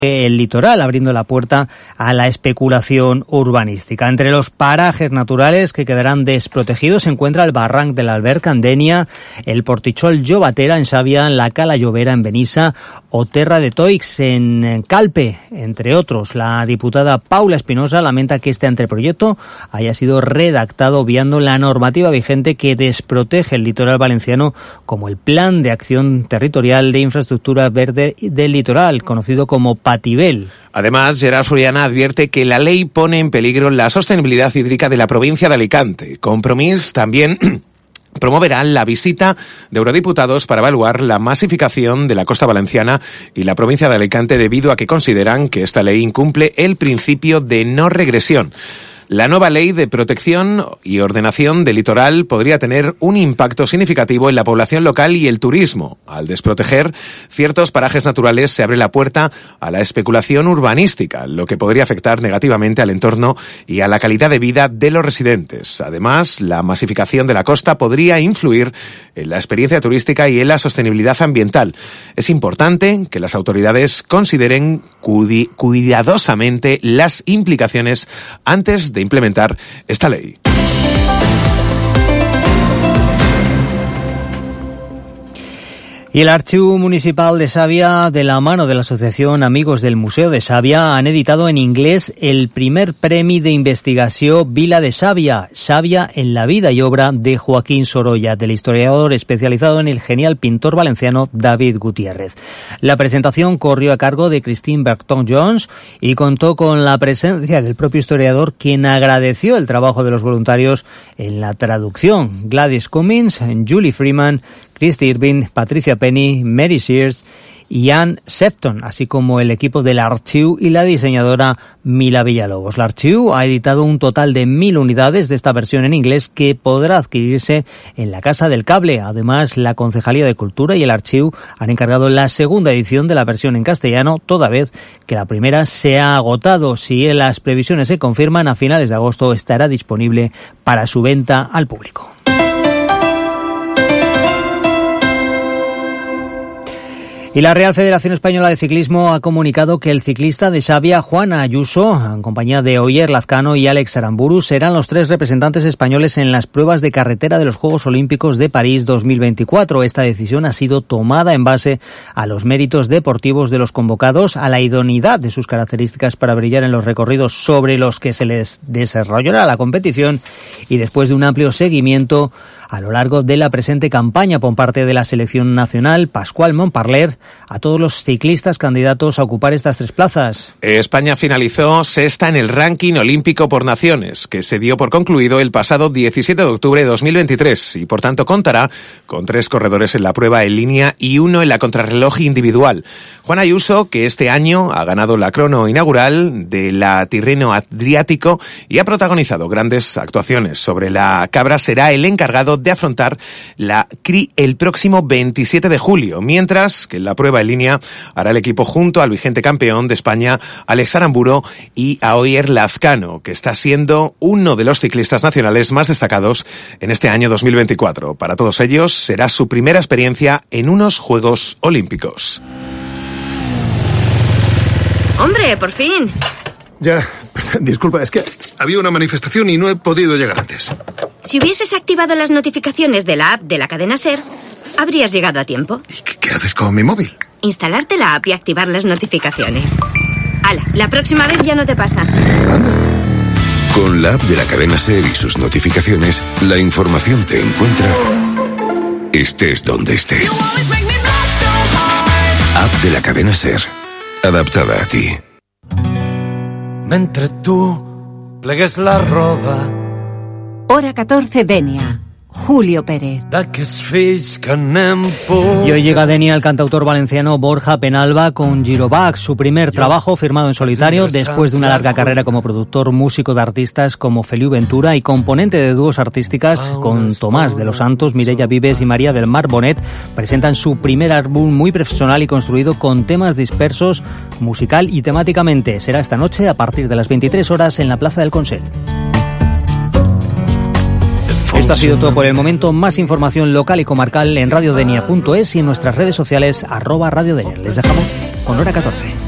el litoral, abriendo la puerta a la especulación urbanística. Entre los parajes naturales que quedarán desprotegidos se encuentra el Barranc de l'Alberca en Dénia, el Portichol Llobatera en Xàbia, la Cala Llovera en Benissa o Terra de Toix en Calpe, entre otros. La diputada Paula Espinosa lamenta que este anteproyecto haya sido redactado obviando la normativa vigente que desprotege el litoral valenciano, como el Plan de Acción Territorial de Infraestructura Verde del Litoral, conocido como PATIVEL. Además, Gerard Floriana advierte que la ley pone en peligro la sostenibilidad hídrica de la provincia de Alicante. Compromís también promoverá la visita de eurodiputados para evaluar la masificación de la costa valenciana y la provincia de Alicante, debido a que consideran que esta ley incumple el principio de no regresión. La nueva ley de protección y ordenación del litoral podría tener un impacto significativo en la población local y el turismo. Al desproteger ciertos parajes naturales se abre la puerta a la especulación urbanística, lo que podría afectar negativamente al entorno y a la calidad de vida de los residentes. Además, la masificación de la costa podría influir en la experiencia turística y en la sostenibilidad ambiental. Es importante que las autoridades consideren cuidadosamente las implicaciones antes de implementar esta ley. Y el Archiu Municipal de Xàbia, de la mano de la Asociación Amigos del Museo de Xàbia, han editado en inglés el primer Premi de Investigación Vila de Xàbia, Xàbia en la vida y obra de Joaquín Sorolla, del historiador especializado en el genial pintor valenciano David Gutiérrez. La presentación corrió a cargo de Christine Berton-Jones y contó con la presencia del propio historiador, quien agradeció el trabajo de los voluntarios en la traducción: Gladys Cummins, Julie Freeman, Christy Irving, Patricia Penny, Mary Sears y Anne Sefton, así como el equipo del Archiu y la diseñadora Mila Villalobos. El Archiu ha editado un total de 1000 unidades de esta versión en inglés, que podrá adquirirse en la Casa del Cable. Además, la Concejalía de Cultura y el Archiu han encargado la segunda edición de la versión en castellano, toda vez que la primera se ha agotado. Si las previsiones se confirman, a finales de agosto estará disponible para su venta al público. Y la Real Federación Española de Ciclismo ha comunicado que el ciclista de Xàbia, Juan Ayuso, en compañía de Oyer Lazcano y Alex Aramburu, serán los 3 representantes españoles en las pruebas de carretera de los Juegos Olímpicos de París 2024. Esta decisión ha sido tomada en base a los méritos deportivos de los convocados, a la idoneidad de sus características para brillar en los recorridos sobre los que se les desarrollará la competición, y después de un amplio seguimiento a lo largo de la presente campaña por parte de la selección nacional, Pascual Montparler, a todos los ciclistas candidatos a ocupar estas 3 plazas. España finalizó sexta en el ranking olímpico por naciones, que se dio por concluido el pasado 17 de octubre de 2023, y por tanto contará con 3 corredores en la prueba en línea y 1 en la contrarreloj individual. Juan Ayuso, que este año ha ganado la crono inaugural de la Tirreno Adriático y ha protagonizado grandes actuaciones sobre la cabra, será el encargado de afrontar la CRI el próximo 27 de julio, mientras que en la prueba en línea hará el equipo junto al vigente campeón de España, Alex Aramburu, y a Oyer Lazcano, que está siendo uno de los ciclistas nacionales más destacados en este año 2024. Para todos ellos será su primera experiencia en unos Juegos Olímpicos. ¡Hombre, por fin! Ya, disculpa, es que había una manifestación y no he podido llegar antes. Si hubieses activado las notificaciones de la app de la cadena SER, habrías llegado a tiempo. ¿Y qué haces con mi móvil? Instalarte la app y activar las notificaciones. ¡Hala! La próxima vez ya no te pasa. Anda. Con la app de la cadena SER y sus notificaciones, la información te encuentra estés donde estés. App de la cadena SER, adaptada a ti. Mentre tu plegues la roba. Hora 14, Denia. Julio Pérez. Y hoy llega a Denia el cantautor valenciano Borja Penalba con Girovac, su primer trabajo firmado en solitario después de una larga carrera como productor, músico de artistas como Feliu Ventura y componente de dúos artísticas con Tomás de los Santos, Mireia Vives y María del Mar Bonet. Presentan su primer álbum muy profesional y construido con temas dispersos musical y temáticamente. Será esta noche a partir de las 23 horas en la Plaza del Consell. Esto ha sido todo por el momento. Más información local y comarcal en radiodenia.es y en nuestras redes sociales @radiodenia. Les dejamos con Hora 14.